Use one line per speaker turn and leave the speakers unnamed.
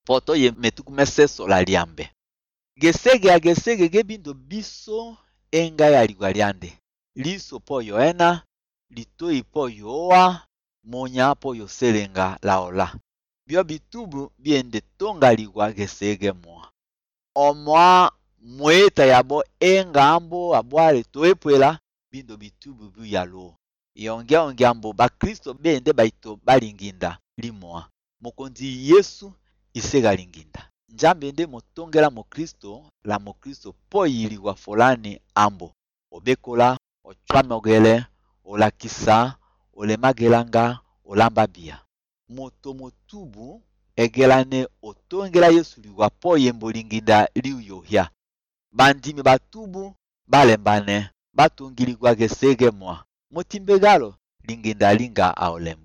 poto ye metukumese sola liambe. Gesege gebindo biso enga ya ligwaliande. Liso po yoena, litoi po yoa, monya po yoselenga laola. Bio bitubu biende tonga ligwa gesege mwa. Omwa mweta yabo enga ambo abwale toepwela bindo bitubu buyalo. Yonge ambo ba Kristo bende baito balinginda limwa. Mokonzi Yesu isega linginda. Njambe nde motongela mo Kristo la mo Kristo po yiliwa folani ambo. Obekola, ochwamogele, olakisa, olemagelanga, olambabia. Moto motubu egelane otongela Yesu liwa po yembolinginda liuyohya. Bandimi batubu balembane batungili kwa gesege mwa. Motimbegalo linginda linga aolema.